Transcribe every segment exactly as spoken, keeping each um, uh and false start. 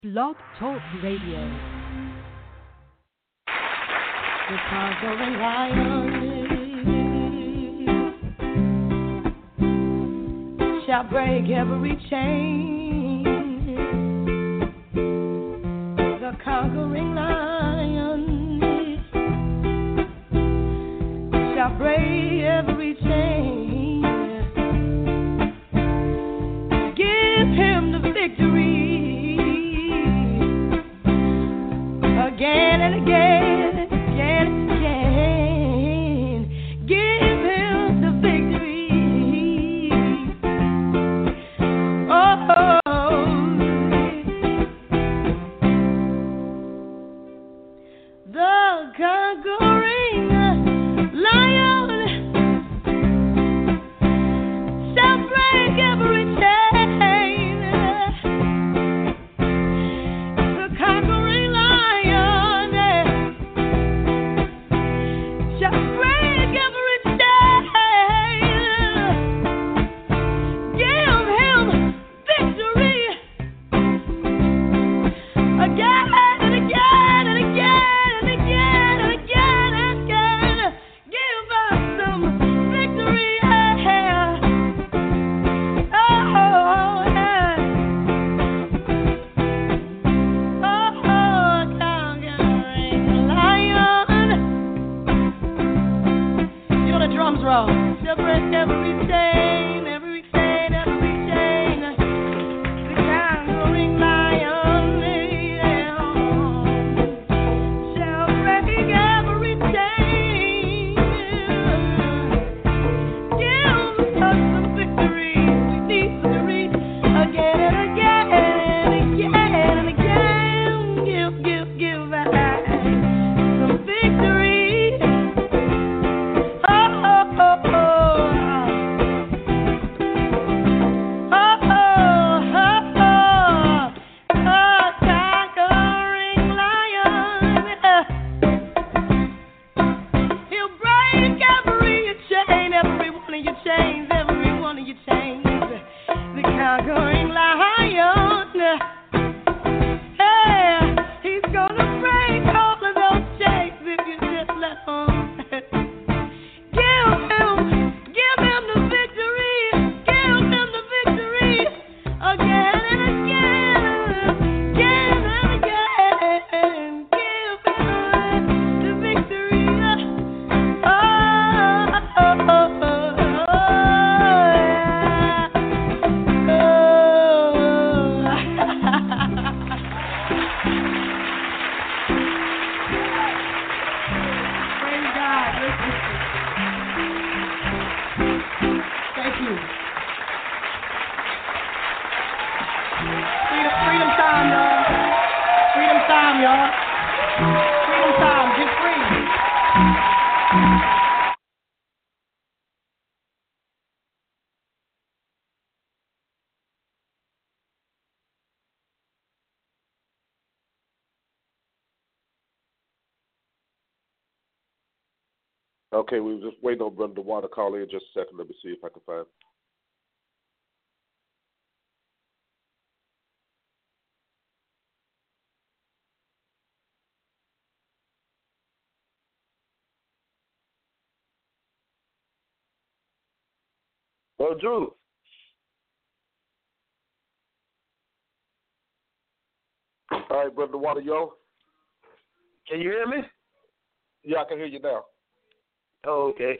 Blog Talk Radio. The conquering lion shall break every chain. The conquering lion shall break every chain. Give him the victory again and again, again and again. Give him the victory. Oh, the conquering lion shall break every chain. The conquering lion shall break every chain. Give him victory again and again and again and again and again and again. Give us some victory. Yeah. Oh, yeah. Oh, conquering lion. You know the drums roll. She'll break every chain, every chain, every chain. The conquering lion, yeah, shall break every chain. Give us some victory. We need victory again and again and again and again. Give, give, give us some victory. Oh, oh, oh, oh. Oh, oh, oh, oh. A conquering lion. He'll break every chain, every one of your chains, every one of your chains. The conquering lion. Hey, he's gonna break all of those chains if you just let him. Give him, give him the victory. Give him the victory again and again, again and again. Give him the victory. Oh, oh, oh, oh, Praise God. Thank you. Freedom, freedom time, y'all. Freedom time, y'all. Freedom time. Get free. Okay, we were just waiting on Brother DeWan to call in. Just a second. Let me see if I can find. Oh, Drew. All right, Brother DeWan, yo. Can you hear me? Yeah, I can hear you now. Oh, okay.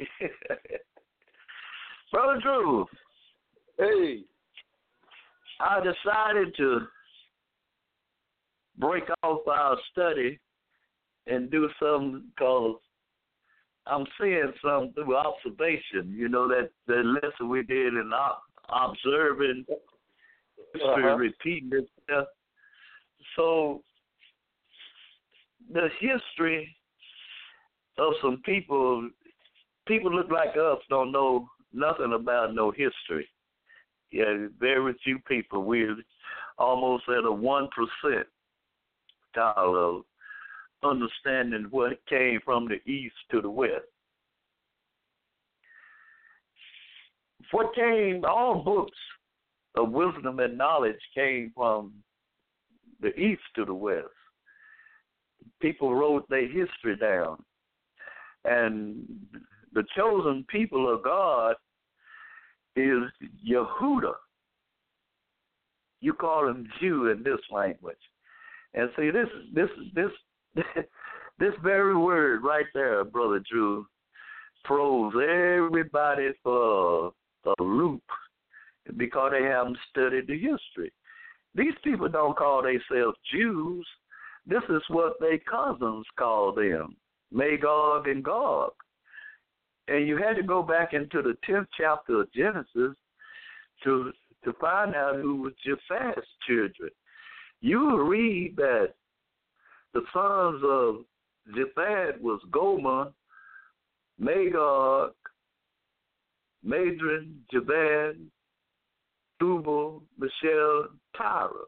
Brother Drew, Hey. I decided to break off our study and do something because I'm seeing something through observation. You know, that, that lesson we did in op- observing, Uh-huh. repeating itself. So the history of some people, people look like us don't know nothing about no history. Yeah, very few people. We're almost at a one percent of understanding what came from the east to the west. What came, all books of wisdom and knowledge came from the east to the west. People wrote their history down. And the chosen people of God is Yehuda. You call him Jew in this language. And see, this this this this very word right there, Brother Drew, throws everybody for a loop because they haven't studied the history. These people don't call themselves Jews. This is what their cousins call them, Magog and Gog. And you had to go back into the tenth chapter of Genesis to to find out who was Japheth's children. You will read that the sons of Japheth was Gomer, Magog, Madron, Javan, Tubal, Michelle, Tyra.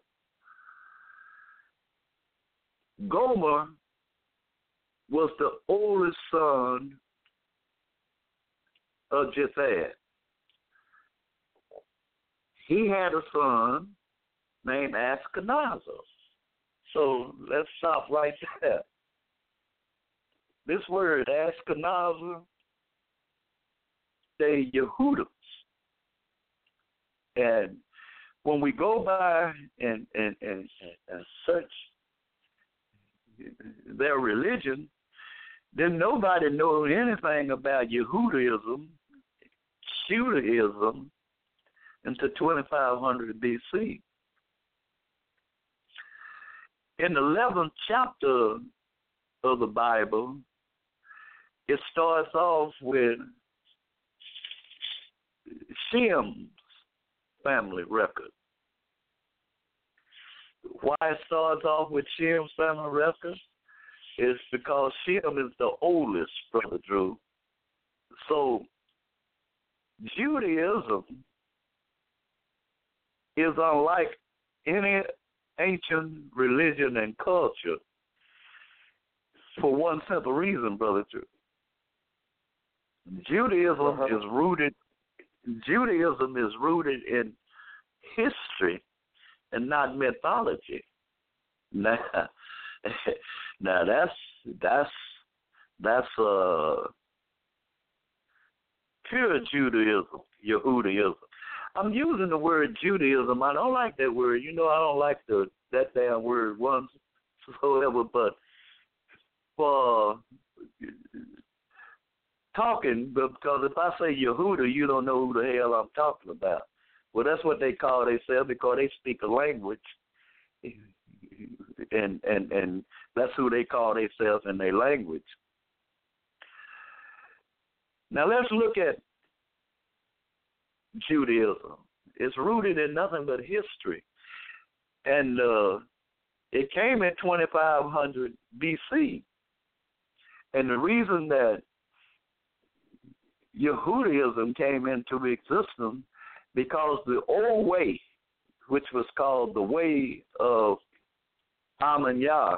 Gomer was the oldest son of Japheth. He had a son named Ashkenaz. So let's stop right there. This word, Ashkenaz, they Yehudans. And when we go by and, and, and, and search their religion, then nobody knows anything about Yehudaism, Judaism, until twenty-five hundred B C. In the eleventh chapter of the Bible, it starts off with Shem's family record. Why it starts off with Shem's family record is because Shem is the oldest, Brother Drew. So Judaism is unlike any ancient religion and culture for one simple reason, Brother Drew. Judaism uh-huh. is rooted Judaism is rooted in history and not mythology. Now, now that's that's that's uh, pure Judaism, Yehudaism. I'm using the word Judaism. I don't like that word. You know, I don't like the that damn word whatsoever. But for talking, because if I say Yehuda, you don't know who the hell I'm talking about. Well, that's what they call themselves because they speak a language, and and and that's who they call themselves in their language. Now let's look at Judaism. It's rooted in nothing but history, and uh, it came in twenty-five hundred B C. And the reason that Yehudaism came into existence because the old way, which was called the way of Amun-Yah,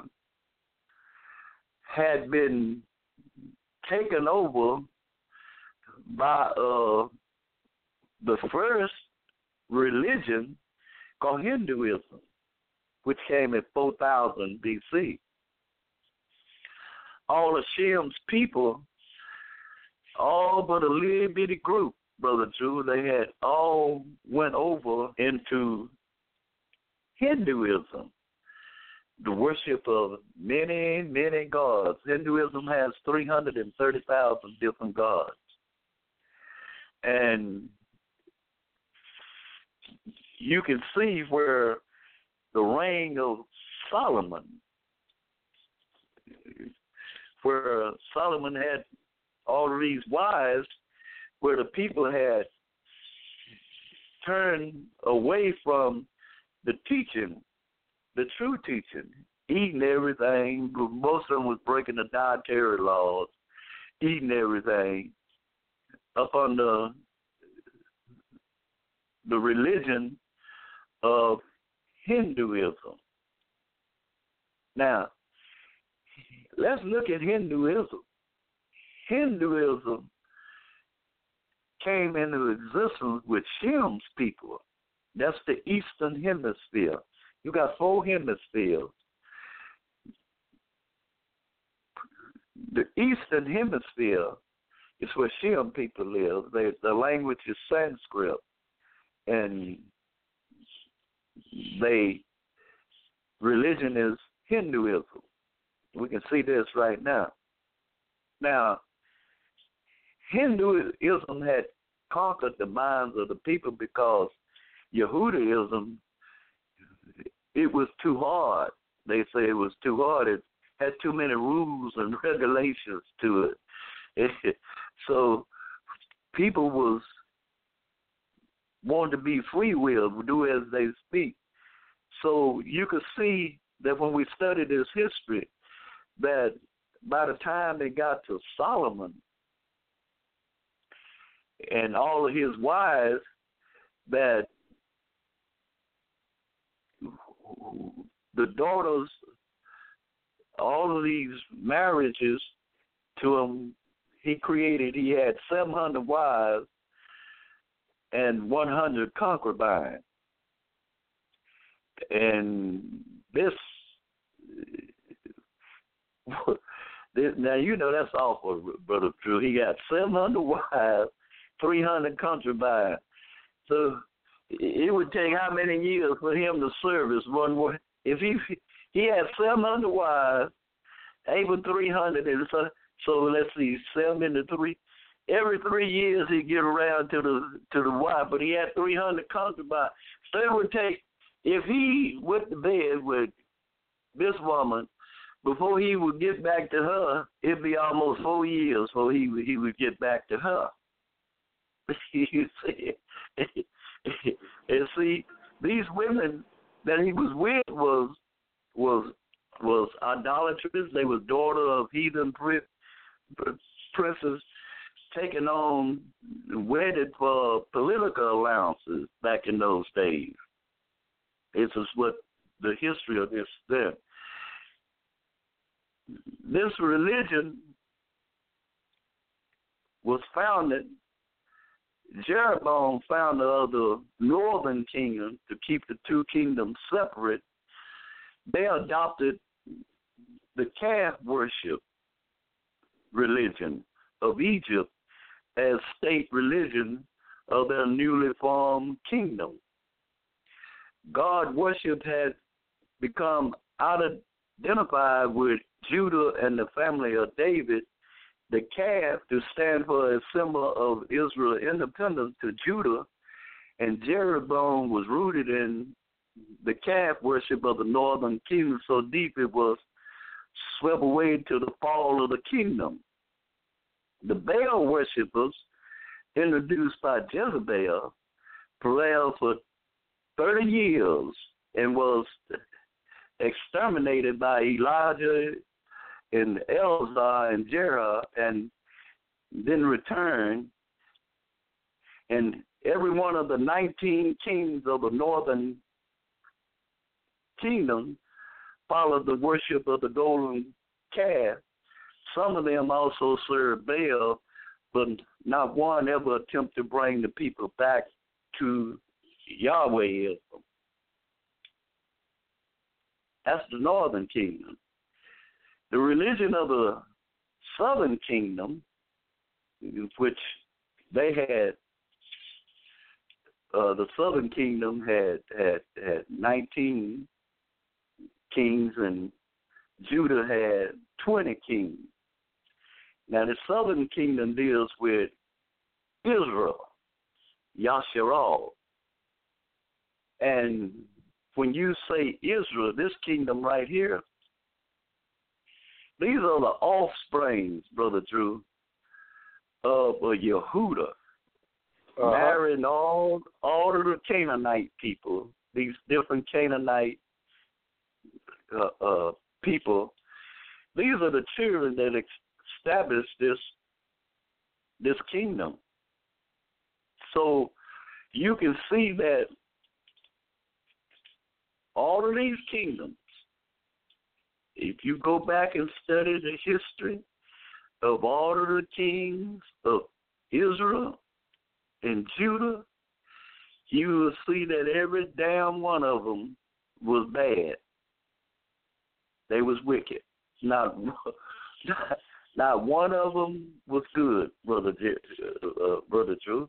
had been taken over by uh, the first religion called Hinduism, which came in four thousand B C. All of Shem's people, all but a little bitty group, Brother Drew, they had all went over into Hinduism, the worship of many, many gods. Hinduism has three hundred thirty thousand different gods. And you can see where the reign of Solomon, where Solomon had all of these wives, where the people had turned away from the teaching, the true teaching, eating everything. Most of them was breaking the dietary laws, eating everything up under the religion of Hinduism. Now, let's look at Hinduism. Hinduism came into existence with Shem's people. That's the Eastern Hemisphere. You got four hemispheres. The eastern hemisphere is where Shem people live. They, the language is Sanskrit, and they religion is Hinduism. We can see this right now. Now, Hinduism had conquered the minds of the people because Yehudaism, it was too hard. They say it was too hard. It had too many rules and regulations to it. So people was wanting to be free will, do as they speak. So you could see that when we study this history, that by the time they got to Solomon and all of his wives, that the daughters, all of these marriages to him, he created, he had seven hundred wives and one hundred concubines. And this, this, now you know that's awful, Brother Drew. He got seven hundred wives, three hundred concubines. So it would take how many years for him to service one more? If he he had seven hundred wives, able three hundred, and so so let's see, seven into three. Every three years he'd get around to the to the wife, but he had three hundred concubines. So it would take, if he went to bed with this woman, before he would get back to her, it'd be almost four years before he would, he would get back to her. You see, and see, these women that he was with was was was idolatrous. They was daughter of heathen princes, taking on, wedded for political allowances back in those days. This is what the history of this then. This religion was founded, Jeroboam, founder of the northern kingdom, to keep the two kingdoms separate. They adopted the calf worship religion of Egypt as state religion of their newly formed kingdom. God worship had become identified with Judah and the family of David. The calf to stand for a symbol of Israel independence to Judah, and Jeroboam was rooted in the calf worship of the northern kingdom so deep it was swept away to the fall of the kingdom. The Baal worshippers, introduced by Jezebel, prevailed for thirty years and was exterminated by Elijah and Elzar and Jerah, and then returned. And every one of the nineteen kings of the northern kingdom followed the worship of the golden calf. Some of them also served Baal, but not one ever attempted to bring the people back to Yahwehism. That's the northern kingdom. The religion of the southern kingdom, which they had, uh, the southern kingdom had, had had nineteen kings, and Judah had twenty kings. Now the southern kingdom deals with Israel, Yasharal. And when you say Israel, this kingdom right here, these are the offsprings, Brother Drew, of uh, Yehuda, uh-huh. marrying all all of the Canaanite people, these different Canaanite uh, uh, people. These are the children that established this this kingdom. So you can see that all of these kingdoms, if you go back and study the history of all of the kings of Israel and Judah, you will see that every damn one of them was bad. They was wicked. Not, not, not one of them was good, brother, uh, brother Drew.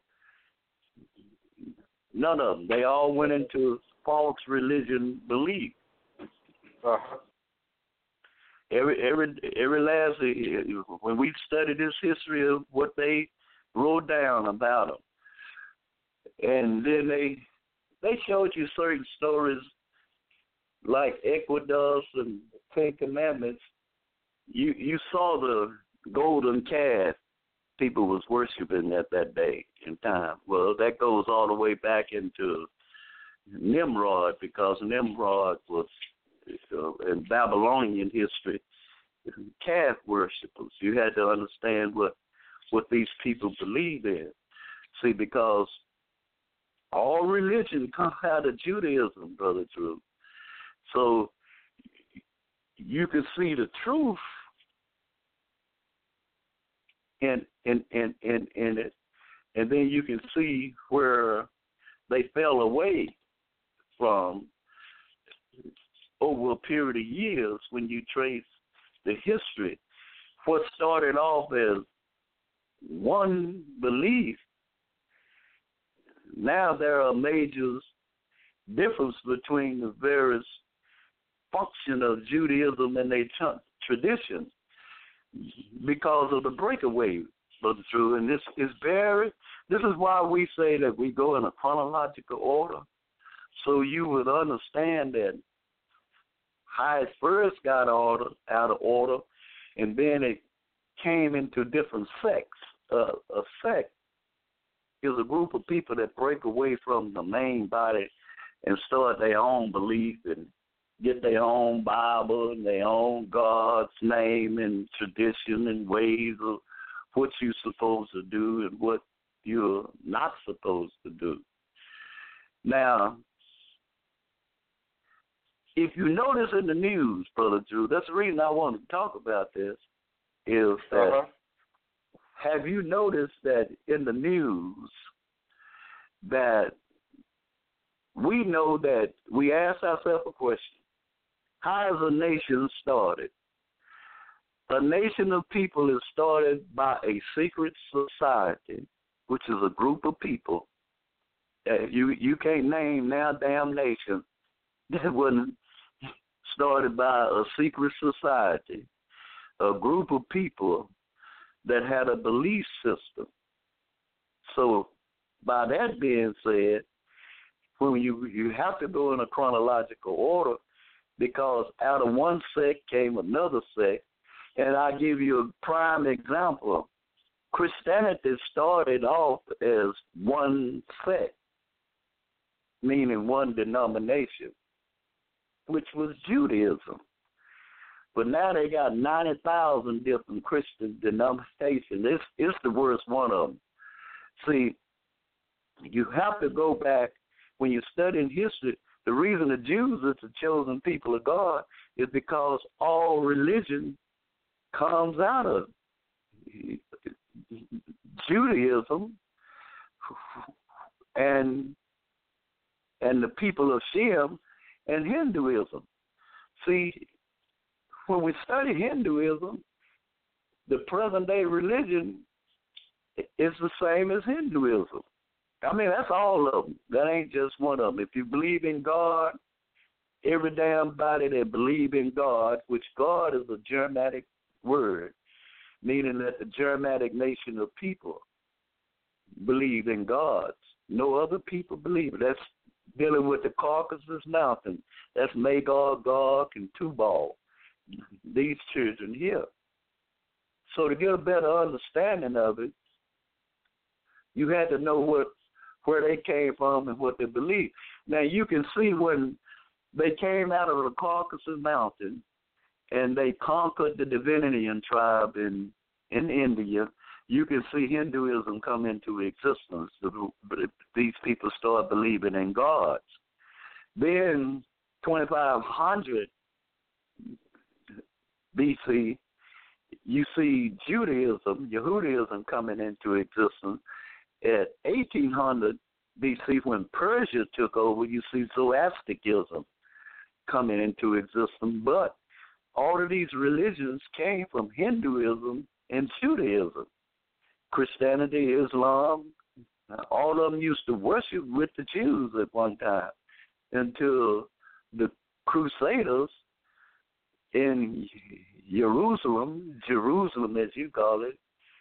None of them. They all went into false religion belief. Uh-huh. Every every every last when we study this history of what they wrote down about them, and then they they showed you certain stories like Exodus and Ten Commandments. You you saw the golden calf people was worshiping at that day and time. Well, that goes all the way back into Nimrod, because Nimrod was uh, in Babylonian history calf worshippers. You had to understand what what these people believe in. See, because all religion comes out of Judaism, Brother Drew. So you can see the truth in in in in, in it, and then you can see where they fell away from over a period of years when you trace the history. What started off as one belief, now there are major difference between the various function of Judaism and their t- tradition because of the breakaway, Brother Drew. And this is very, this is why we say that we go in a chronological order, so you would understand that how it first got order, out of order, and then it came into different sects. Uh, a sect is a group of people that break away from the main body and start their own belief and get their own Bible and their own God's name and tradition and ways of what you're supposed to do and what you're not supposed to do. Now, if you notice in the news, Brother Drew, that's the reason I want to talk about this, is that Uh-huh. have you noticed that in the news that we know that we ask ourselves a question: how is a nation started? A nation of people is started by a secret society, which is a group of people that you you can't name now damn nation that wasn't started by a secret society, a group of people that had a belief system. So by that being said, when you you have to go in a chronological order, because out of one sect came another sect. And I give you a prime example. Christianity started off as one sect, meaning one denomination, which was Judaism. But now they got ninety thousand different Christian denominations. It's, it's the worst one of them. See, you have to go back, when you're studying history, the reason the Jews are the chosen people of God is because all religion comes out of Judaism and and the people of Shem and Hinduism. See, when we study Hinduism, the present-day religion is the same as Hinduism. I mean, that's all of them. That ain't just one of them. If you believe in God, every damn body that believe in God, which God is a Germanic word, meaning that the Germanic nation of people believe in gods. No other people believe it. That's dealing with the Caucasus Mountain. That's Magog, Gog, and Tubal, these children here. So to get a better understanding of it, you had to know what where they came from and what they believed. Now, you can see when they came out of the Caucasus Mountain and they conquered the Divinian tribe in, in India, you can see Hinduism come into existence. These people start believing in gods. Then, twenty-five hundred B C, you see Judaism, Yehudaism coming into existence. At eighteen hundred B C, when Persia took over, you see Zoroastrianism coming into existence, but all of these religions came from Hinduism and Judaism. Christianity, Islam, all of them used to worship with the Jews at one time until the Crusaders in Jerusalem, Jerusalem as you call it,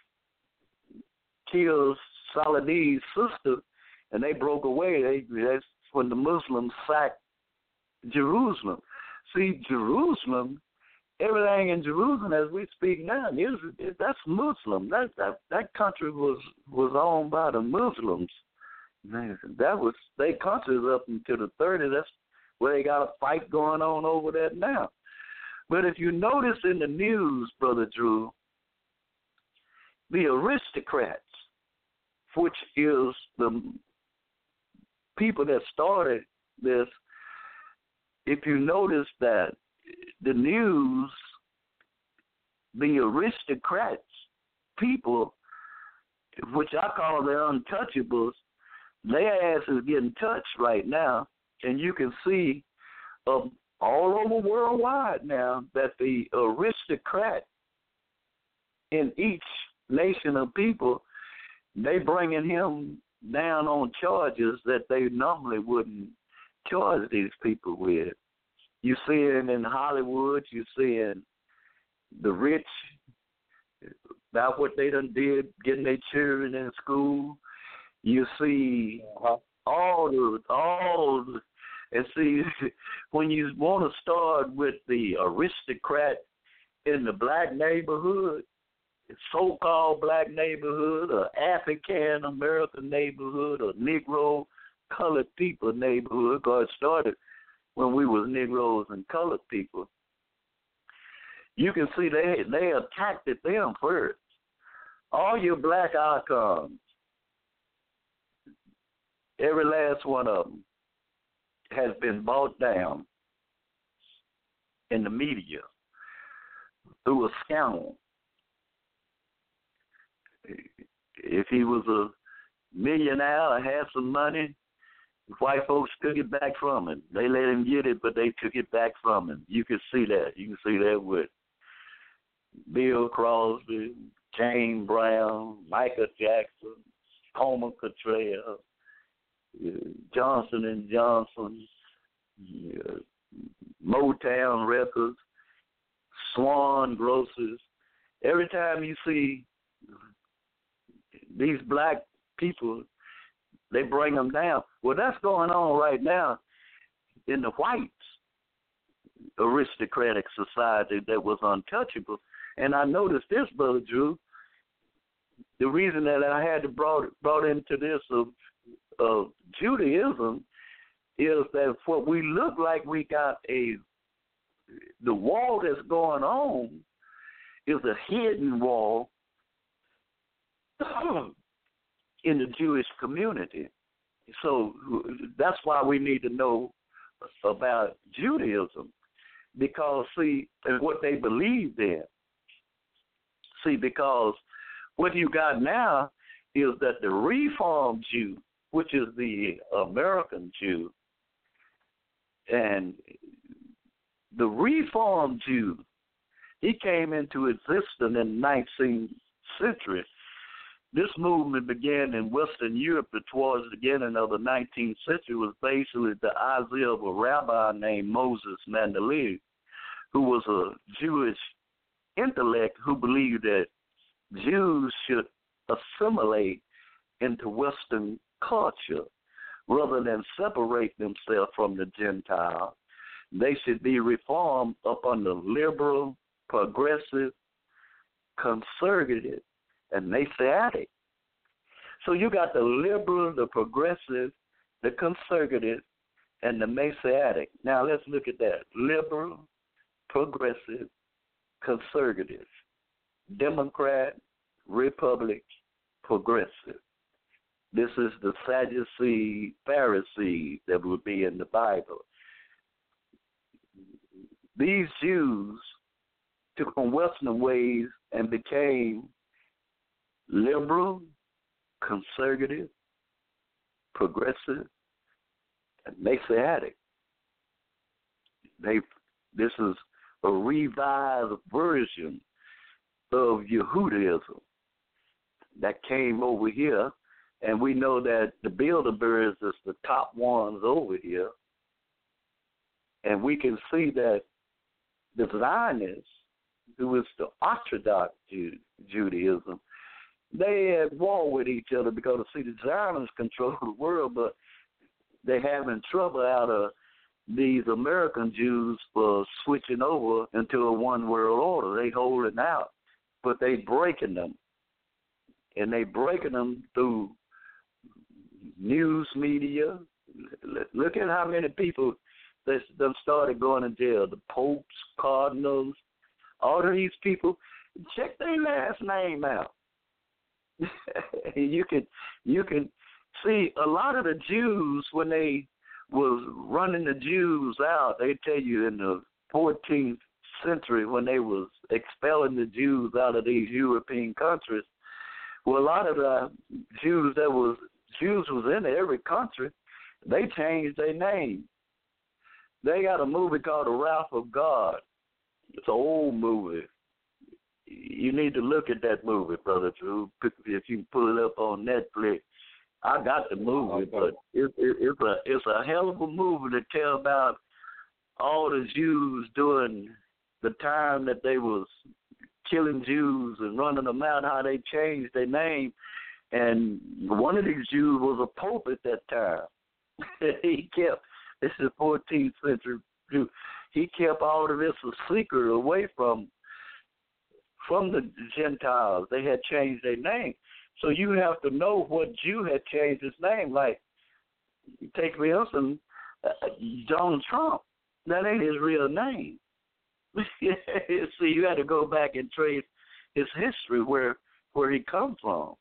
killed Saladin's sister, and they broke away. They, that's when the Muslims sacked Jerusalem. See, Jerusalem, everything in Jerusalem as we speak now, is, that's Muslim. That that that country was was owned by the Muslims. That was their country up until the thirties. That's where they got a fight going on over that now. But if you notice in the news, Brother Drew, the aristocrats, which is the people that started this, if you notice that the news, the aristocrats, people, which I call the untouchables, their ass is getting touched right now, and you can see uh, all over worldwide now that the aristocrat in each nation of people, they bringing him down on charges that they normally wouldn't charge these people with. You see it in Hollywood. You see it the rich, about what they done did, getting their children in school. You see uh-huh. all the, all the, and see, when you want to start with the aristocrat in the black neighborhood, so-called black neighborhood, or African-American neighborhood, or Negro colored people neighborhood, because it started when we was Negroes and colored people, you can see they they attacked at them first. All your black icons, every last one of them, has been bought down in the media through a scandal. If he was a millionaire or had some money, white folks took it back from him. They let him get it, but they took it back from him. You can see that. You can see that with Bill Crosby, James Brown, Michael Jackson, Homer Cottrell, uh, Johnson and Johnson, uh, Motown Records, Swan Grocers. Every time you see these black people, they bring them down. Well, that's going on right now in the whites aristocratic society that was untouchable. And I noticed this, Brother Drew, the reason that I had to brought brought into this of, of Judaism is that what we look like we got a, the wall that's going on is a hidden wall in the Jewish community. So that's why we need to know about Judaism, because, see, and what they believed in. See, because what you got now is that the Reformed Jew, which is the American Jew, and the Reformed Jew, he came into existence in the nineteenth century. This movement began in Western Europe towards the beginning of the nineteenth century. It was basically the idea of a rabbi named Moses Mendeleev, who was a Jewish intellect who believed that Jews should assimilate into Western culture rather than separate themselves from the Gentiles. They should be reformed up under liberal, progressive, conservative, and Messianic. So you got the liberal, the progressive, the conservative, and the Messianic. Now let's look at that. Liberal, progressive, conservative, Democrat, Republic, progressive. This is the Sadducee, Pharisee that would be in the Bible. These Jews took on Western ways and became liberal, conservative, progressive, and Messianic. They this is a revised version of Yehudaism that came over here, and we know that the Bilderbergs is the top ones over here, and we can see that the Zionists, who is the Orthodox Ju- Judaism, they at war with each other because, see, the Zionists control the world, but they're having trouble out of these American Jews for switching over into a one-world order. They holding out, but they breaking them. And they breaking them through news media. Look at how many people that that started going to jail. The popes, cardinals, all of these people. Check their last name out. you can you can see a lot of the Jews when they was running the Jews out. They tell you in the fourteenth century when they was expelling the Jews out of these European countries. Well, a lot of the Jews that was Jews was in every country, they changed their name. They got a movie called The Wrath of God. It's an old movie. You need to look at that movie, Brother Drew, if you can pull it up on Netflix. I got the movie, but it, it, it's a it's a hell of a movie to tell about all the Jews during the time that they was killing Jews and running them out, how they changed their name. And one of these Jews was a pope at that time. he kept, this is fourteenth century Jew, he kept all of this a secret away from from the Gentiles. They had changed their name. So you have to know what Jew had changed his name. Like, take for instance, uh, Donald Trump. That ain't his real name. See, you got to go back and trace his history, where where he comes from.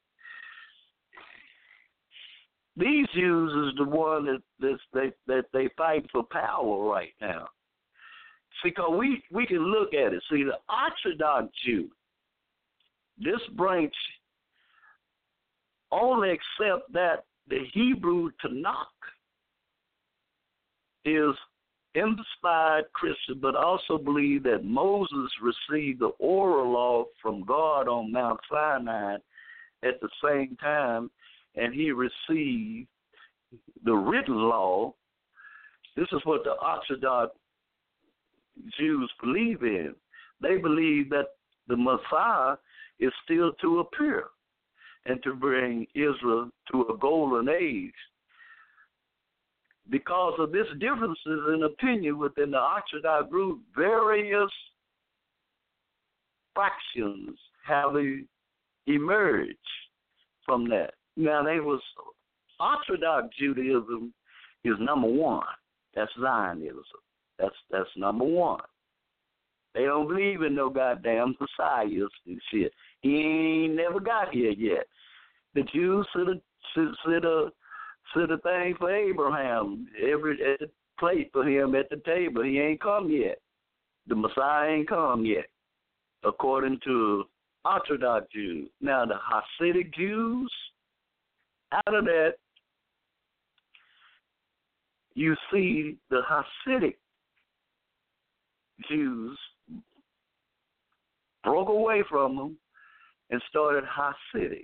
These Jews is the one that that's, they that they fight for power right now. Because we we can look at it. See, the Orthodox Jew, this branch only accept that the Hebrew Tanakh is inspired Christian, but also believe that Moses received the oral law from God on Mount Sinai at the same time, and he received the written law. This is what the Orthodox Jews believe in. They believe that the Messiah is still to appear and to bring Israel to a golden age. Because of this differences in opinion within the Orthodox group, various factions have emerged from that. Now, they was Orthodox Judaism is number one. That's Zionism. That's that's number one. They don't believe in no goddamn messiahs and shit. He ain't never got here yet. The Jews sit a sit a sit a thing for Abraham every at the plate for him at the table. He ain't come yet. The Messiah ain't come yet, according to Orthodox Jews. Now the Hasidic Jews, out of that, you see the Hasidic Jews broke away from them and started Hasidic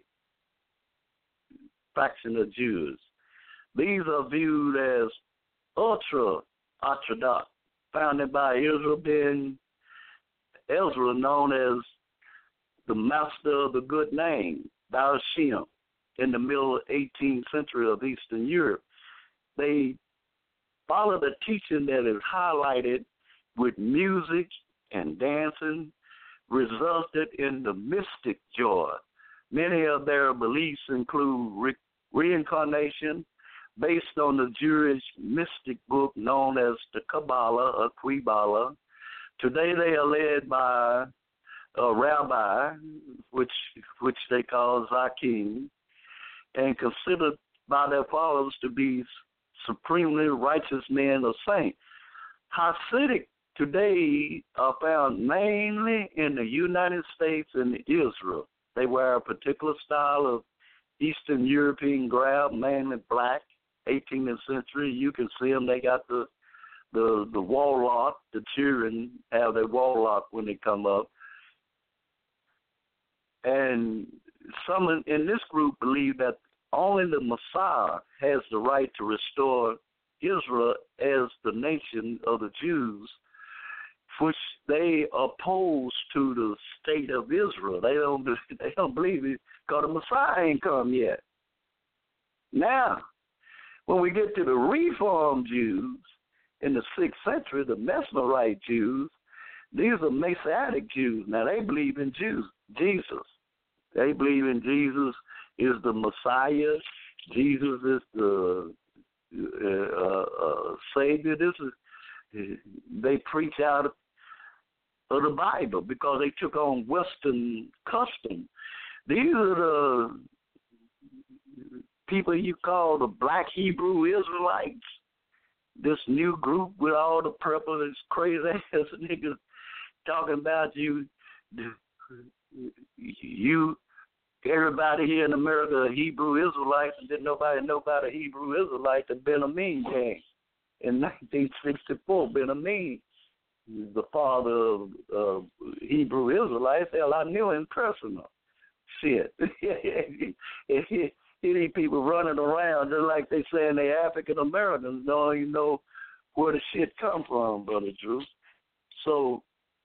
faction of Jews. These are viewed as ultra-Orthodox, founded by Israel ben Ezra, known as the master of the good name, Baal Shem, in the middle eighteenth century of Eastern Europe. They follow the teaching that is highlighted with music and dancing, resulted in the mystic joy. Many of their beliefs include re- reincarnation, based on the Jewish mystic book known as the Kabbalah or Kabbalah. Today they are led by a rabbi, which which they call Zakim, and considered by their followers to be supremely righteous men or saints. Hasidic today are found mainly in the United States and Israel. They wear a particular style of Eastern European garb, mainly black, eighteenth century. You can see them. They got the, the the warlock. The children have their warlock when they come up, and some in, in this group believe that only the Messiah has the right to restore Israel as the nation of the Jews, which they oppose to the state of Israel. They don't they don't believe it because the Messiah ain't come yet. Now, when we get to the Reformed Jews in the sixth century, the Mesmerite Jews, these are Messianic Jews. Now, they believe in Jews, Jesus. They believe in Jesus is the Messiah. Jesus is the uh, uh, Savior. This is they preach out of, of the Bible because they took on Western custom. These are the people you call the Black Hebrew Israelites. This new group with all the purple and crazy ass niggas talking about you, you, everybody here in America are Hebrew Israelites, and didn't nobody know about a Hebrew Israelite that Ben Amin came in nineteen sixty-four. Ben Amin, the father of uh, Hebrew Israelites. Hell, I knew him personal. Shit. These people running around just like they saying they African Americans don't even know where the shit come from, Brother Drew. So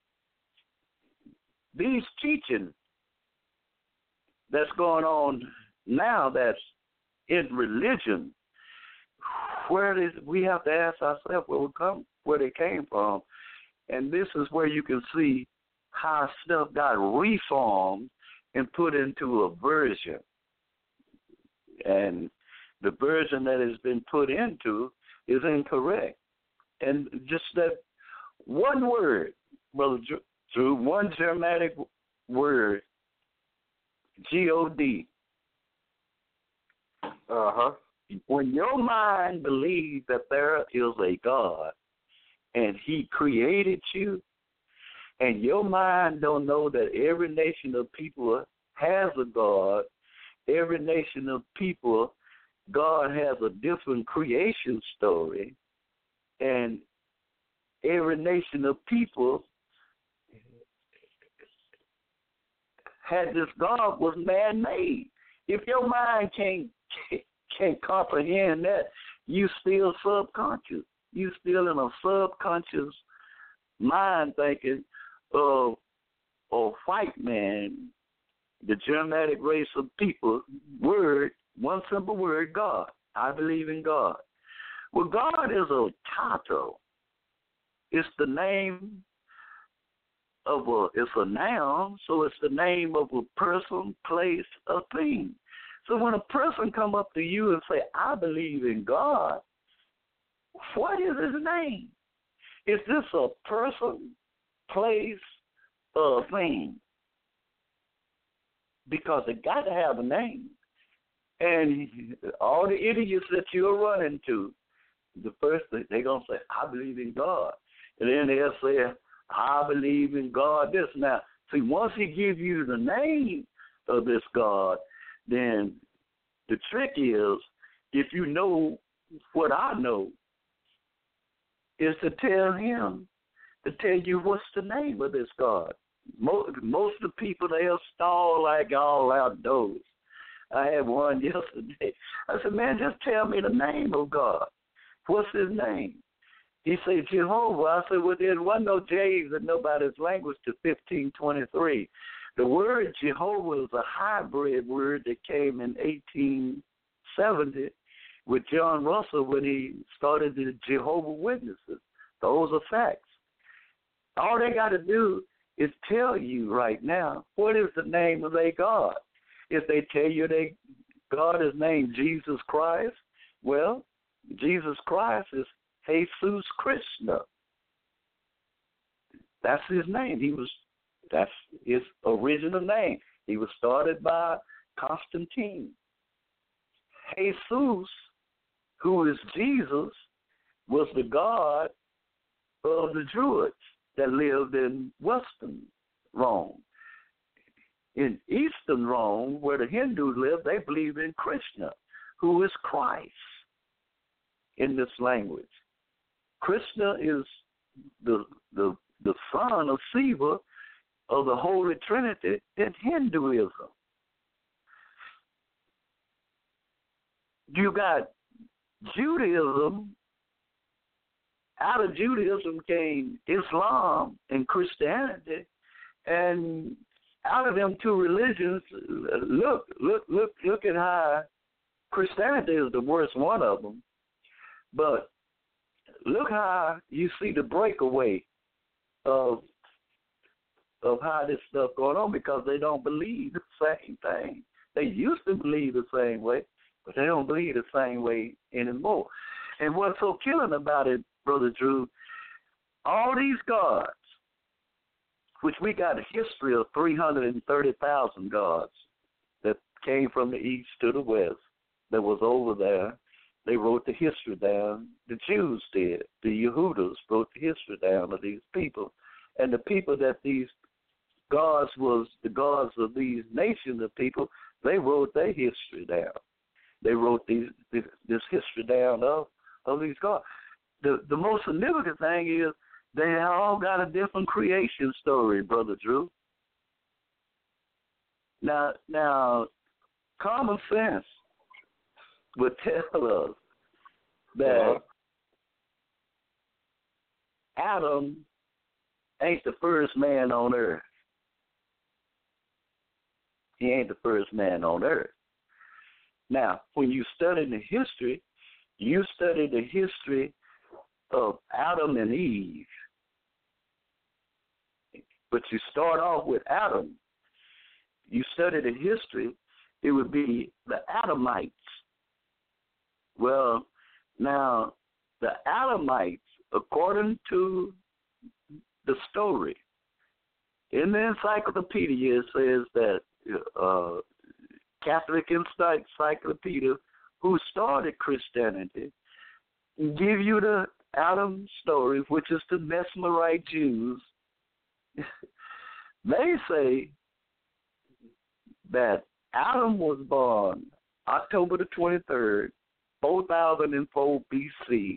these teaching that's going on now that's in religion, where does we have to ask ourselves where we come, where they came from, and this is where you can see how stuff got reformed and put into a version. And the version that has been put into is incorrect. And just that one word, Brother Drew, one Germanic word, G O D. Uh-huh. When your mind believes that there is a God and he created you, and your mind don't know that every nation of people has a God, every nation of people, God has a different creation story, and every nation of people had this God was man-made. If your mind can't can't comprehend that, you still subconscious. You still in a subconscious mind thinking of a white man, the Germanic race of people, word, one simple word, God. I believe in God. Well, God is a title. It's the name of a, it's a noun, so it's the name of a person, place, a thing. So when a person come up to you and say, I believe in God, what is his name? Is this a person, place, or a thing? Because it got to have a name. And all the idiots that you're running to, the first thing, they're going to say, I believe in God. And then they'll say, I believe in God this. Now, see, once he gives you the name of this God, then the trick is, if you know what I know, is to tell him, to tell you what's the name of this God. Most, most of the people, they'll stall like all outdoors. I had one yesterday. I said, man, just tell me the name of God. What's his name? He said, Jehovah. I said, well, there wasn't no J's in nobody's language to fifteen twenty-three. The word Jehovah is a hybrid word that came in eighteen seventy with John Russell when he started the Jehovah's Witnesses. Those are facts. All they got to do is tell you right now, what is the name of their God? If they tell you they God is named Jesus Christ, well, Jesus Christ is Jesus Krishna. That's his name. He was that's his original name. He was started by Constantine. Jesus, who is Jesus, was the God of the Druids that lived in Western Rome. In Eastern Rome, where the Hindus live, they believe in Krishna, who is Christ in this language. Krishna is the the the son of Shiva of the Holy Trinity in Hinduism. You got Judaism. Out of Judaism came Islam and Christianity, and out of them two religions, look, look, look, look at how Christianity is the worst one of them. But look how you see the breakaway of of how this stuff going on, because they don't believe the same thing. They used to believe the same way, but they don't believe the same way anymore. And what's so killing about it, Brother Drew, all these gods, which we got a history of three hundred thirty thousand gods that came from the east to the west, that was over there. They wrote the history down. The Jews did. The Yehudas wrote the history down of these people. And the people that these gods was, the gods of these nations of people, they wrote their history down. They wrote these this, this history down of, of these gods. The the most significant thing is they all got a different creation story, Brother Drew. Now, now, common sense would tell us that Adam ain't the first man on earth. He ain't the first man on earth. Now, when you study the history, you study the history of Adam and Eve. But you start off with Adam. You study the history, it would be the Adamites. Well, now, the Adamites, according to the story, in the encyclopedia, it says that uh, Catholic Encyclopedia, who started Christianity, give you the Adam story, which is the Mesmerite Jews. They say that Adam was born October the twenty-third, four thousand four B C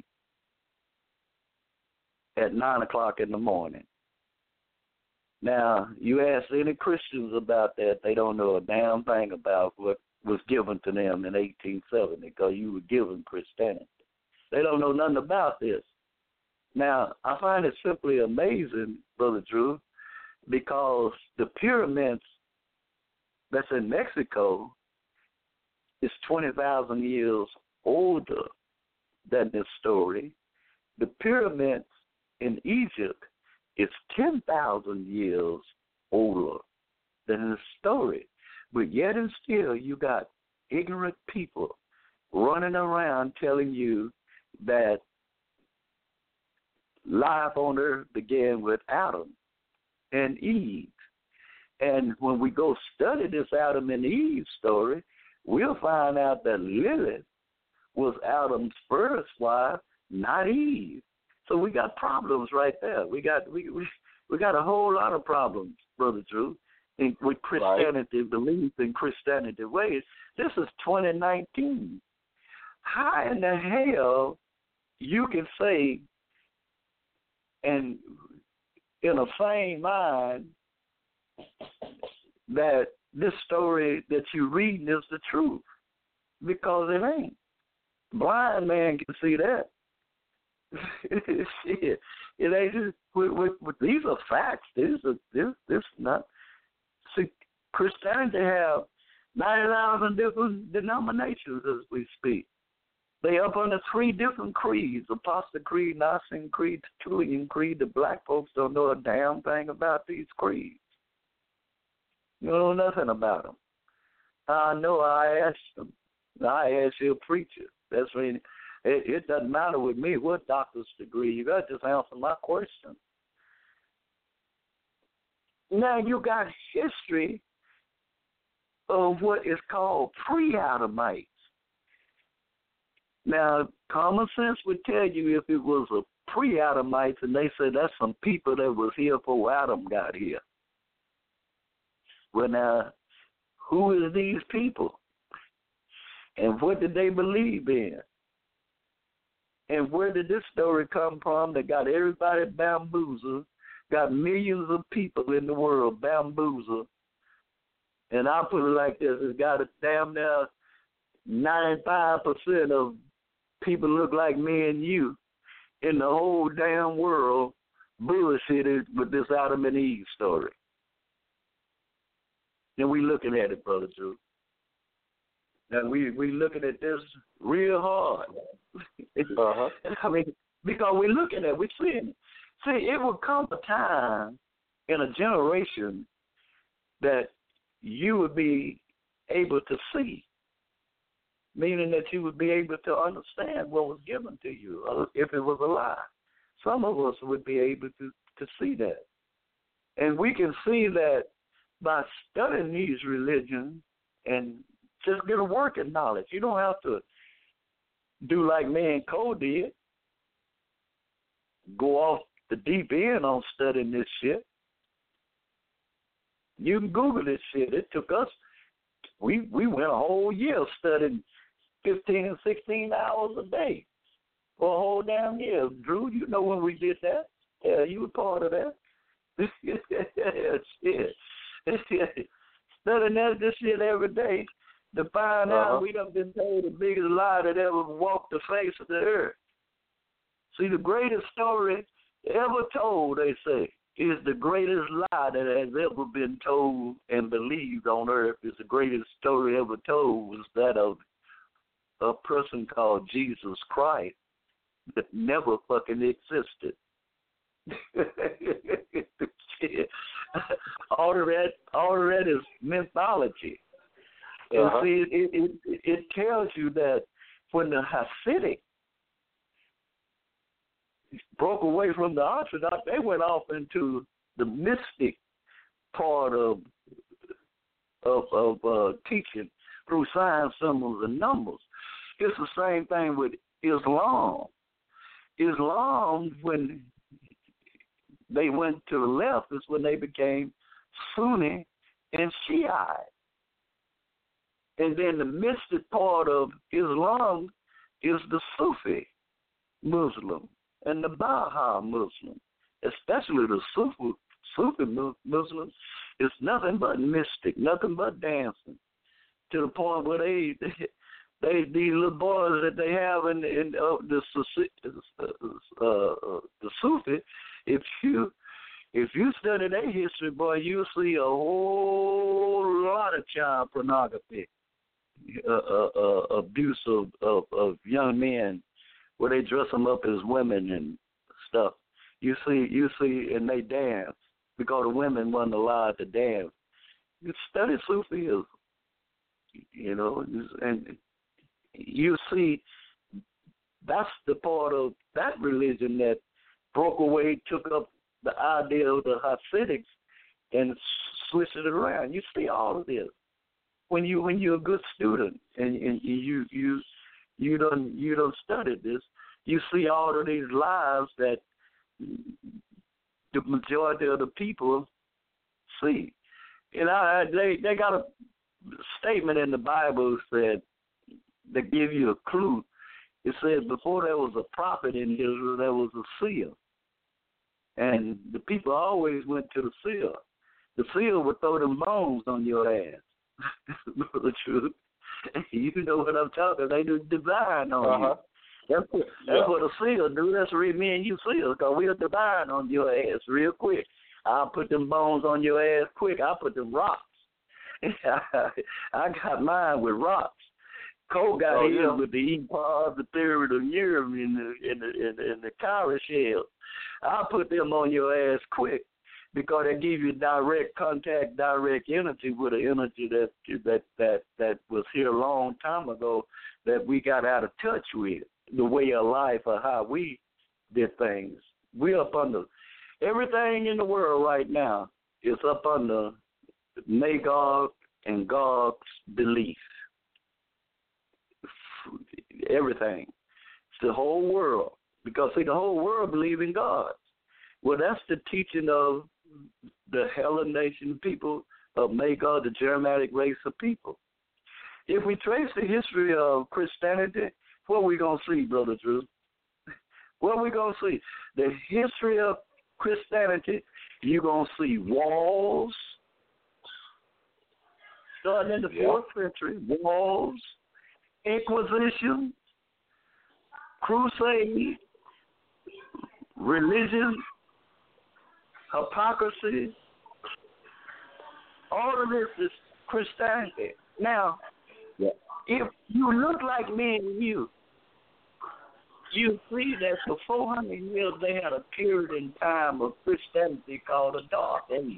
at nine o'clock in the morning. Now, you ask any Christians about that, they don't know a damn thing about what was given to them in eighteen seventy, because you were given Christianity. They don't know nothing about this. Now, I find it simply amazing, Brother Drew, because the pyramids that's in Mexico is twenty thousand years older than this story. The pyramids in Egypt is ten thousand years older than the story. But yet and still, you got ignorant people running around telling you that life on earth began with Adam and Eve. And when we go study this Adam and Eve story, we'll find out that Lilith was Adam's first wife, not Eve. So we got problems right there. We got we we, we got a whole lot of problems, Brother Drew, in, with Christianity, right. Belief in Christianity ways. This is twenty nineteen. How in the hell you can say, and in a sane mind, that this story that you're reading is the truth? Because it ain't. Blind man can see that. Shit, it ain't just. With, with, with, these are facts. These are this this not. See, Christianity have ninety thousand different denominations as we speak. They up under three different creeds: Apostle Creed, Nicene Creed, Tertullian Creed. The black folks don't know a damn thing about these creeds. You know nothing about them. I know. I asked them. I asked you a preacher. That's when. It, it doesn't matter with me what doctor's degree. You got to just answer my question. Now you got history of what is called pre-Adamites. Now, common sense would tell you if it was a pre-Adamites, and they say that's some people that was here before Adam got here. Well, now, who is these people? And what did they believe in? And where did this story come from that got everybody bamboozled, got millions of people in the world bamboozled? And I'll put it like this, it's got a damn near ninety-five percent of people look like me and you in the whole damn world bullshitted with this Adam and Eve story. And we looking at it, Brother Drew. And we we looking at this real hard. Uh-huh. I mean, because we're looking at it, we're seeing it. See, it will come a time in a generation that you would be able to see, meaning that you would be able to understand what was given to you, uh, if it was a lie. Some of us would be able to, to see that. And we can see that by studying these religions and just get a working knowledge. You don't have to do like me and Cole did, go off the deep end on studying this shit. You can Google this shit. It took us, we we went a whole year studying fifteen and sixteen hours a day for a whole damn year. Drew, you know when we did that? Yeah, you were part of that. shit. Studying that, this shit every day to find uh-huh. out we done been told the biggest lie that ever walked the face of the earth. See, the greatest story ever told, they say, is the greatest lie that has ever been told and believed on earth. Is the greatest story ever told was that of a person called Jesus Christ that never fucking existed. all of that, all of that is mythology. Uh-huh. And see, it, it, it, it tells you that when the Hasidic broke away from the Orthodox, they went off into the mystic part of of, of uh, teaching through signs, symbols, and numbers. It's the same thing with Islam. Islam, when they went to the left, is when they became Sunni and Shiite. And then the mystic part of Islam is the Sufi Muslim and the Baha'i Muslim, especially the Sufi, Sufi Muslims. It's nothing but mystic, nothing but dancing, to the point where they, they, they these little boys that they have in, in uh, the uh, uh, the Sufi, if you if you study their history, boy, you'll see a whole lot of child pornography, uh, uh, uh, abuse of, of, of young men, where they dress them up as women and stuff. You see, you see, and they dance because the women weren't allowed to dance. You study Sufism, you know, and you see that's the part of that religion that broke away, took up the idea of the Hasidics and switched it around. You see all of this when you when you're a good student and, and you you you don't you don't study this. You see all of these lies that the majority of the people see. And I, they they got a statement in the Bible that that give you a clue. It says before there was a prophet in Israel, there was a seer. And the people always went to the seer. The seer would throw them bones on your ass. The truth. You know what I'm talking. They do divine on uh-huh. you. That's what, that's yeah. what a seer do. That's what me and you seers, because we'll divine on your ass real quick. I'll put them bones on your ass quick. I'll put them rocks. I got mine with rocks. Cole got oh, his yeah. with the ePod, the third of urine in the in the in the, in the cowrie shell. I'll put them on your ass quick because they give you direct contact, direct energy with an energy that that that that was here a long time ago that we got out of touch with, the way of life or how we did things. We're up under everything in the world right now is up under Magog and Gog's belief. Everything. It's the whole world. Because, see, the whole world believes in God. Well, that's the teaching of the Hellenation people, of Magog, the Germanic race of people. If we trace the history of Christianity, what are we going to see, Brother Drew? What we going to see? The history of Christianity, you're going to see walls, starting in the Yeah. fourth century, walls, Inquisition, crusade, religion, hypocrisy. All of this is Christianity. Now, Yeah. if you look like me and you, you see that for four hundred years they had a period in time of Christianity called the Dark Ages.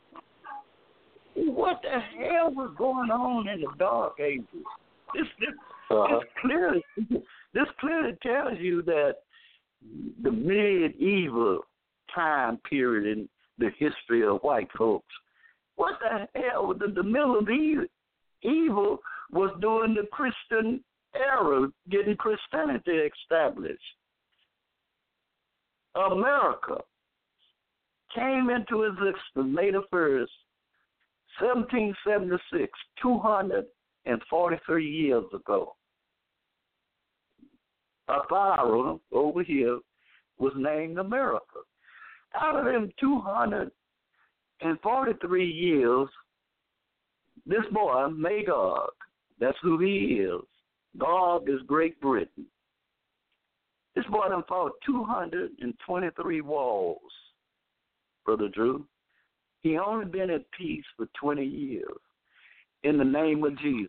What the hell was going on in the Dark Ages? This, this, Uh-huh. this clearly, this clearly tells you that the medieval time period in the history of white folks. What the hell? The, the middle of evil, evil was during the Christian era, getting Christianity established. America came into existence May the first, seventeen seventy-six, two hundred forty-three years ago. A pharaoh over here was named America. Out of them two hundred forty-three years, this boy, Magog, that's who he is. Gog is Great Britain. This boy done fought two hundred twenty-three walls, Brother Drew. He only been at peace for twenty years in the name of Jesus.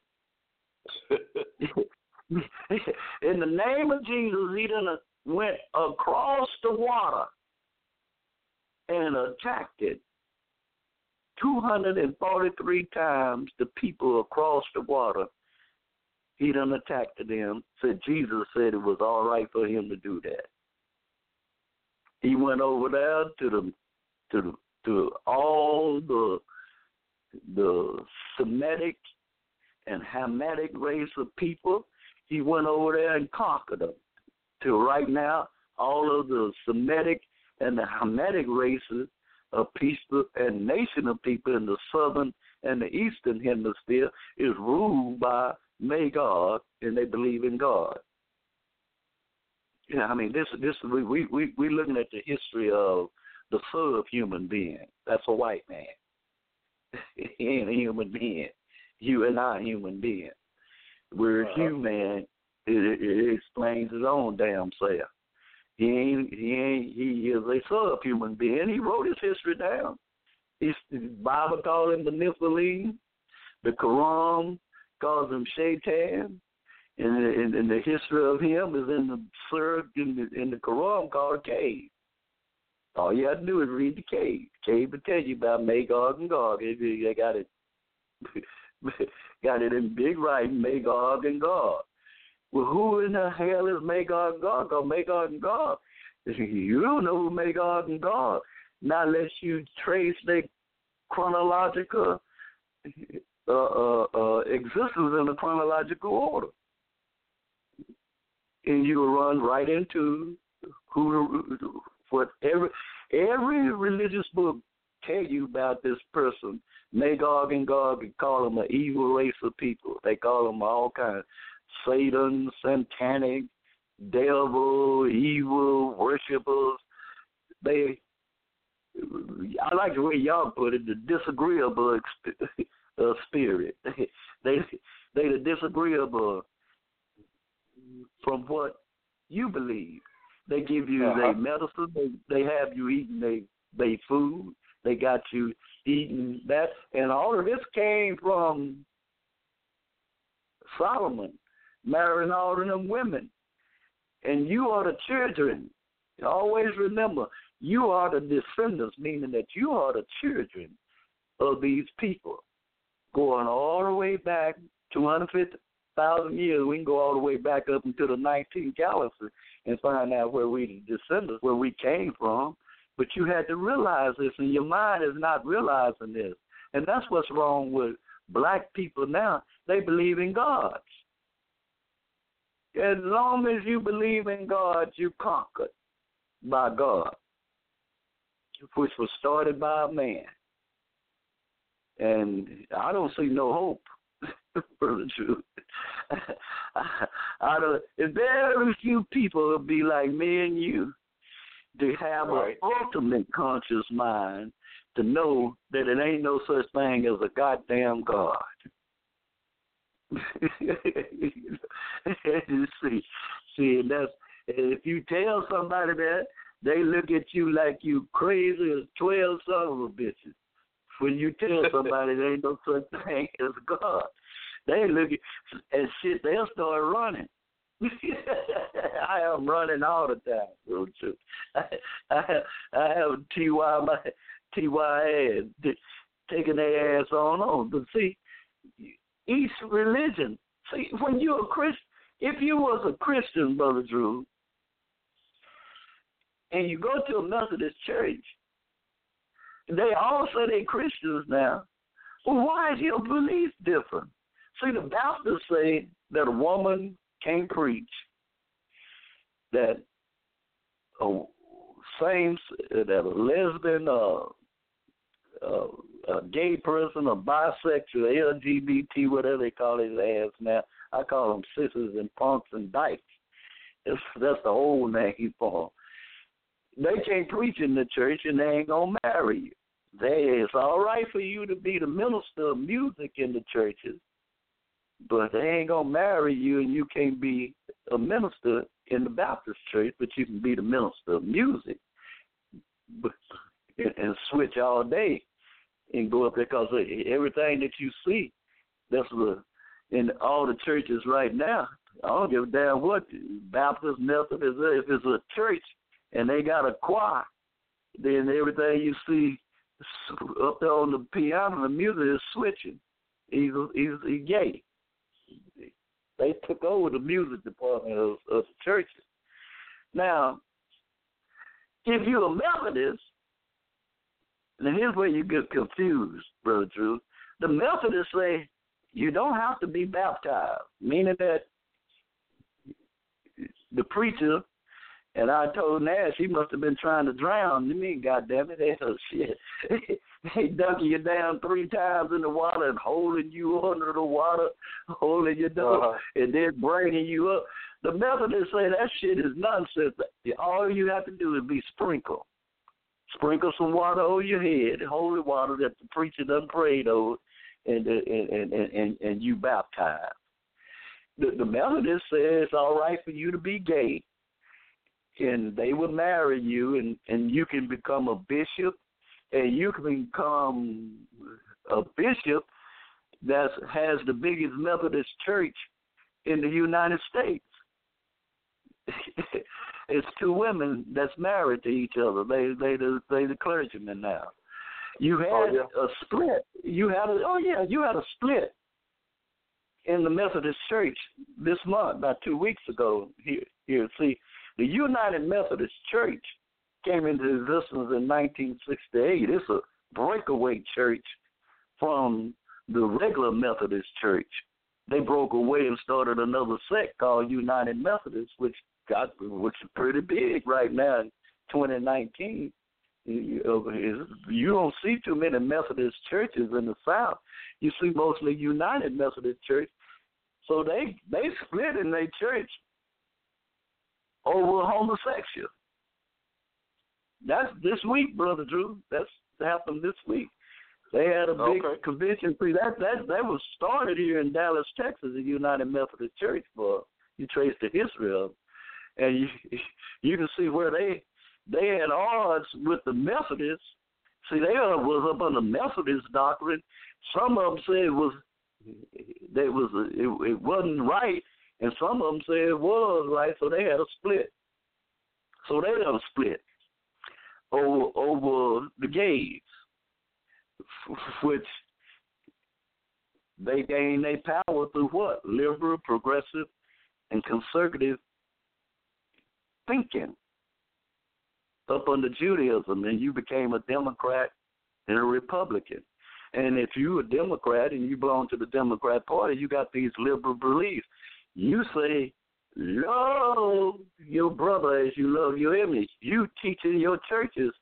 In the name of Jesus, he done went across the water and attacked it. two hundred forty-three times the people across the water, he done attacked them. Said Jesus said it was all right for him to do that. He went over there to the to the, to all the the Semitic and Hamitic race of people. He went over there and conquered them. Till right now, all of the Semitic and the Hamitic races of people and nation of people in the southern and the eastern hemisphere is ruled by Magog, and they believe in God. Yeah, I mean, this this we we we we looking at the history of the subhuman being. That's a white man. He ain't a human being. You and I, human being. Whereas Uh-huh. you, man, it, it, it explains his own damn self. He ain't. He ain't. He is a subhuman being. He wrote his history down. His, his Bible called him the Nephilim. The Quran calls him Shaitan. And, and, and the history of him is in the surah in the, in the Quran called a cave. All you have to do is read the cave. Cave will tell you about Magog and Gog. They, they got it, got it in big writing, Magog and Gog. Well, who in the hell is Magog and Gog? Or Magog and Gog? You don't know who Magog and Gog. Not unless you trace their chronological uh, uh, uh, existence in a chronological order. And you will run right into who, what every, every religious book tell you about this person, Magog and Gog, and call them an evil race of people. They call them all kinds. Satan, satanic, devil, evil, worshippers. They, I like the way y'all put it, the disagreeable uh, spirit. They, they the disagreeable from what you believe. They give you Uh-huh. their medicine. They, they have you eating their they food. They got you eating that. And all of this came from Solomon marrying all of them women. And you are the children. Always remember, you are the descendants, meaning that you are the children of these people. Going all the way back two hundred fifty thousand years, we can go all the way back up into the nineteenth galaxy and find out where we the descendants, where we came from. But you had to realize this, and your mind is not realizing this. And that's what's wrong with black people now. They believe in gods. As long as you believe in God, you conquered by God, which was started by a man. And I don't see no hope for the truth. out of very few people will be like me and you to have right. an ultimate conscious mind to know that it ain't no such thing as a goddamn God. you see, see, that's if you tell somebody that, they look at you like you crazy as twelve son of a bitches. When you tell somebody there ain't no such thing as God, they look at and shit, they'll start running. I am running all the time. Don't you? I, I, I have T Y my T Y ass taking their ass on on. But see, each religion. See, when you're a Christian, if you was a Christian, Brother Drew, and you go to a Methodist church, they all say they're Christians now. Well, why is your belief different? See, the Baptists say that a woman can't preach, that a same, that a lesbian, uh, uh, a gay person, a bisexual, L G B T, whatever they call his ass now. I call them sissies and punks and dykes. That's, that's the old name for them. They can't preach in the church and they ain't going to marry you. They, it's all right for you to be the minister of music in the churches, but they ain't going to marry you and you can't be a minister in the Baptist church, but you can be the minister of music but, and switch all day and go up there because everything that you see, that's the, in all the churches right now, I don't give a damn what, Baptist, Methodist, if it's a church and they got a choir, then everything you see up there on the piano, the music is switching. He's, he's, he's gay. They took over the music department of, of the churches. Now, if you're a Methodist, and here's where you get confused, Brother Drew. The Methodists say you don't have to be baptized, meaning that the preacher, and I told Nash he must have been trying to drown me. Goddamn it, hell shit! They dunking you down three times in the water and holding you under the water, holding your nose, uh-huh. and then bringing you up. The Methodists say that shit is nonsense. All you have to do is be sprinkled. Sprinkle some water over your head, holy water that the preacher done prayed over, and and and and, and you baptized. The, the Methodists say it's all right for you to be gay. And they will marry you, and, and you can become a bishop, and you can become a bishop that has the biggest Methodist church in the United States. It's two women that's married to each other. They they the they the clergymen now. You had oh, yeah. a split. You had a oh yeah, you had a split in the Methodist church this month, about two weeks ago. Here, here, see. The United Methodist Church came into existence in nineteen sixty-eight. It's a breakaway church from the regular Methodist Church. They broke away and started another sect called United Methodist, which got which is pretty big right now in twenty nineteen. You, you don't see too many Methodist churches in the South. You see mostly United Methodist Church. So they they split in their church over homosexual. That's this week, Brother Drew. That's happened this week. They had a big okay. convention. See, that that that was started here in Dallas, Texas, the United Methodist Church. For you trace the history of, and you you can see where they they had odds with the Methodists. See, they was up on the Methodist doctrine. Some of them said it was they was it, it wasn't right. And some of them said it was right, so they had a split. So they had a split over, over the gays, which they gained their power through what? Liberal, progressive, and conservative thinking up under Judaism, and you became a Democrat and a Republican. And if you're a Democrat and you belong to the Democrat Party, you got these liberal beliefs. You say, love your brother as you love your image. You teach in your churches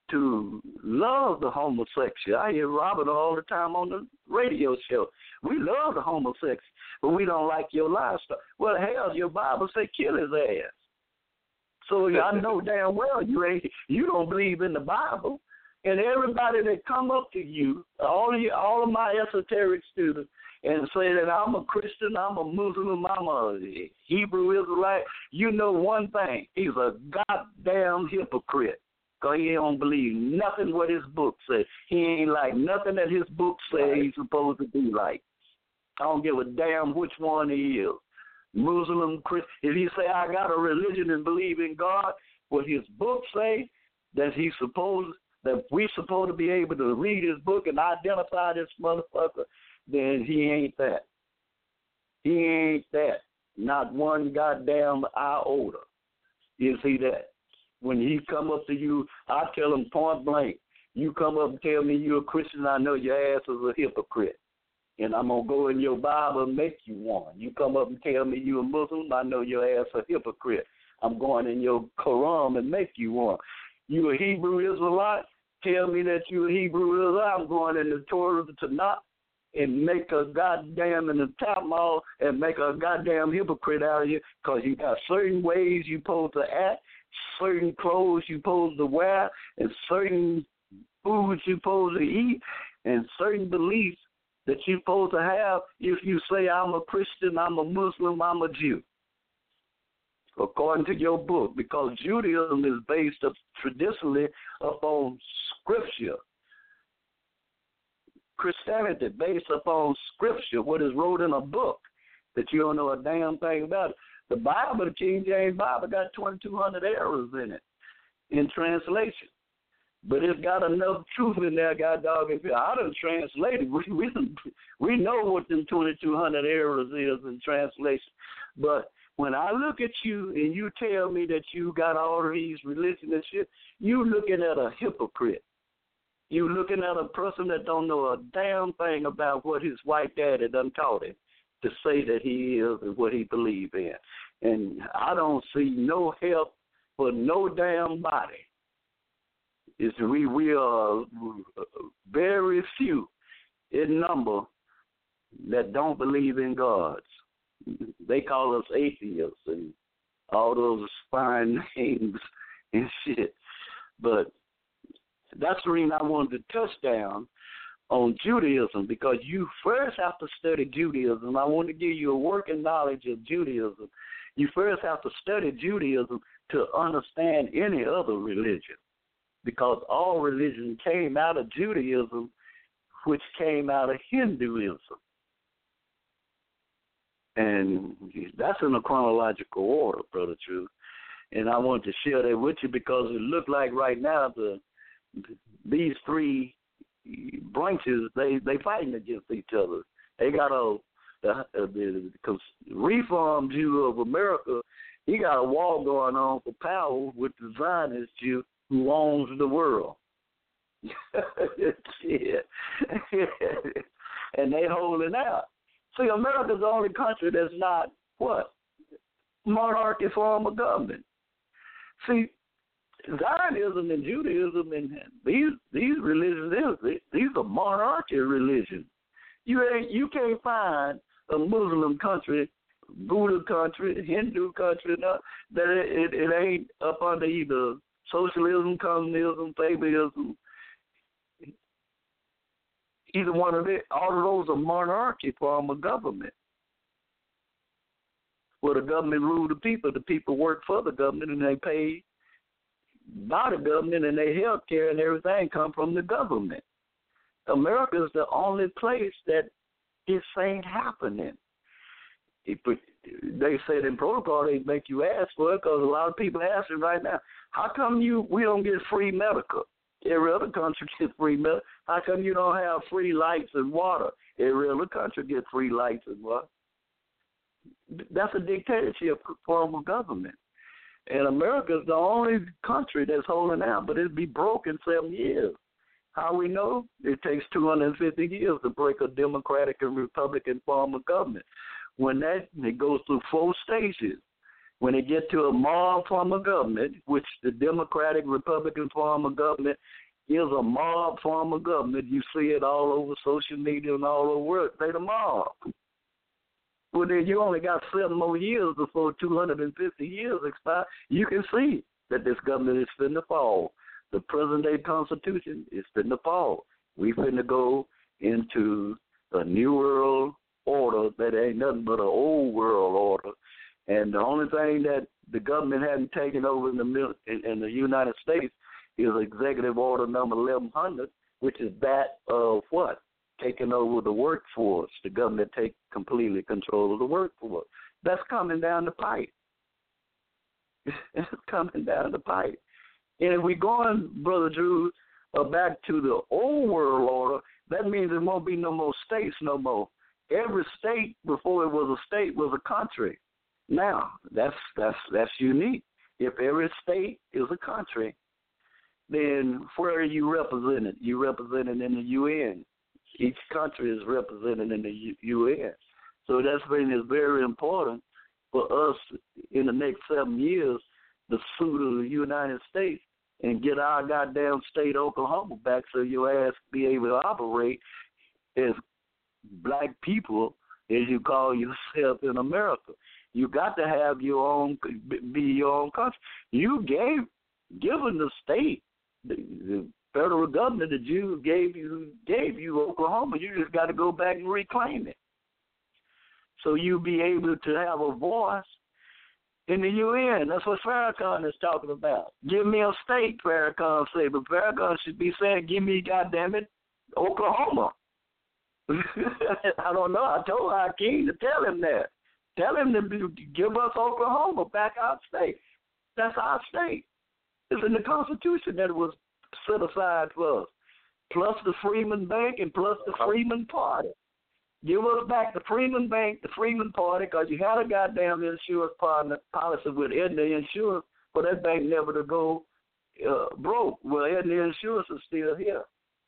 to love the homosexual. I hear Robert all the time on the radio show. We love the homosexual, but we don't like your lifestyle. Well, hell, your Bible say kill his ass. So I know damn well you ain't you don't believe in the Bible. And everybody that come up to you, all of you, all of my esoteric students, and say that I'm a Christian, I'm a Muslim, I'm a Hebrew Israelite, you know one thing: he's a goddamn hypocrite. Because he don't believe nothing what his book says. He ain't like nothing that his book says he's supposed to be like. I don't give a damn which one he is. Muslim, Christian. If he say, I got a religion and believe in God, what his book say, that he's supposed, that we supposed to be able to read his book and identify this motherfucker, then he ain't that. He ain't that. Not one goddamn iota is he that. When he come up to you, I tell him point blank, you come up and tell me you're a Christian, I know your ass is a hypocrite. And I'm going to go in your Bible and make you one. You come up and tell me you're a Muslim, I know your ass a hypocrite. I'm going in your Quran and make you one. You a Hebrew Israelite, tell me that you're a Hebrew Israelite, I'm going in the Torah to Tanakh and make a goddamn in the Talmud and make a goddamn hypocrite out of you because you got certain ways you supposed to act, certain clothes you supposed to wear, and certain foods you supposed to eat, and certain beliefs that you supposed to have if you say I'm a Christian, I'm a Muslim, I'm a Jew. According to your book, because Judaism is based up, traditionally upon Scripture. Christianity based upon Scripture, what is wrote in a book that you don't know a damn thing about it. The Bible, the King James Bible, got twenty-two hundred errors in it in translation. But it's got enough truth in there, God dog. If I done translated, we, we, we know what them twenty-two hundred errors is in translation. But when I look at you and you tell me that you got all these religions and shit, you looking at a hypocrite. You looking at a person that don't know a damn thing about what his white daddy done taught him to say that he is and what he believes in. And I don't see no help for no damn body. It's we, we are very few in number that don't believe in God. They call us atheists and all those fine names and shit. But that's the reason I wanted to touch down on Judaism, because you first have to study Judaism. I want to give you a working knowledge of Judaism. You first have to study Judaism to understand any other religion, because all religion came out of Judaism, which came out of Hinduism. And that's in a chronological order, Brother Truth. And I want to share that with you because it looked like right now the these three branches, they they fighting against each other. They got a the, the, the Reform Jew of America. He got a war going on for power with the Zionist Jew who owns the world. Shit. And they holding out. See, America's the only country that's not what monarchy form of government. See, Zionism and Judaism and these these religions, these are monarchy religions. You ain't you can't find a Muslim country, Buddha country, Hindu country no, that it, it, it ain't up under either socialism, communism, favoritism. Either one of it, all of those are monarchy form of government. Where the government rule the people, the people work for the government, and they pay by the government, and their health care and everything come from the government. America is the only place that this ain't happening. It, they said in protocol they make you ask for it because a lot of people asking right now, how come you we don't get free medical? Every other country gets free medical. How come you don't have free lights and water? Every other country gets free lights and water. That's a dictatorship form of government. And America is the only country that's holding out, but it'll be broke in seven years. How we know? It takes two hundred fifty years to break a Democratic and Republican form of government. When that, it goes through four stages. When they get to a mob form of government, which the Democratic Republican form of government is a mob form of government, you see it all over social media and all over the world. They the mob. Well, then you only got seven more years before two hundred fifty years expire. You can see that this government is finna fall. The present-day Constitution is finna fall. We finna go into a new world order that ain't nothing but an old world order. And the only thing that the government hadn't taken over in the in, in the United States is Executive Order Number eleven hundred, which is that of what? Taking over the workforce. The government take completely control of the workforce. That's coming down the pipe. It's coming down the pipe. And if we're going, Brother Drew, uh, back to the old world order, that means there won't be no more states no more. Every state before it was a state was a country. Now, that's that's that's unique. If every state is a country, then where are you represented? You're represented in the U N. Each country is represented in the U N. So that's been is very important for us in the next seven years to sue to the United States and get our goddamn state Oklahoma back so your ass be able to operate as black people, as you call yourself in America. You got to have your own, be your own country. You gave, given the state, the, the federal government, the Jews gave you, gave you Oklahoma. You just got to go back and reclaim it. So you'll be able to have a voice in the U N. That's what Farrakhan is talking about. Give me a state, Farrakhan say, but Farrakhan should be saying, give me, goddamn it, Oklahoma. I don't know. I told Hakeem to tell him that. Tell him to be, give us Oklahoma back our state. That's our state. It's in the Constitution that it was set aside for us, plus the Freeman Bank and plus the Freeman Party. Give us back the Freeman Bank, the Freeman Party, because you had a goddamn insurance partner policy with Aetna Insurance for that bank never to go uh, broke. Well, Aetna Insurance is still here.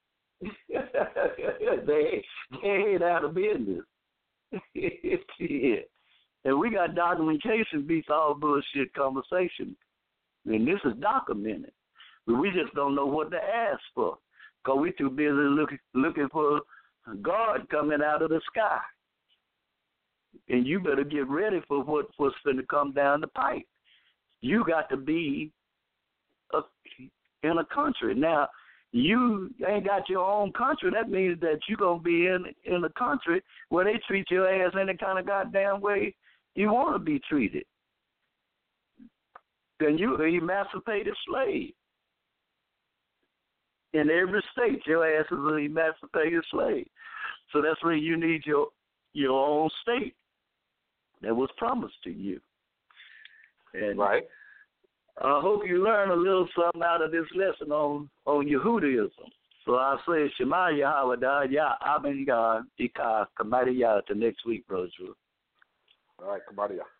they, they ain't out of business. Yeah. And we got documentation beats all bullshit conversation. And this is documented. But we just don't know what to ask for because we're too busy looking looking for God coming out of the sky. And you better get ready for what, what's going to come down the pipe. You got to be a, in a country. Now, you ain't got your own country. That means that you're going to be in, in a country where they treat your ass any kind of goddamn way you want to be treated. Then you're an emancipated slave. In every state, your ass is an emancipated slave. So that's where you need your your own state that was promised to you. And right. I hope you learn a little something out of this lesson on, on Yehudaism. So I say, Shema Yahweh, Yah, Aben Yah, Ika, Kamadi Yah, to next week, Brother Drew. All right, Kamadi Yah.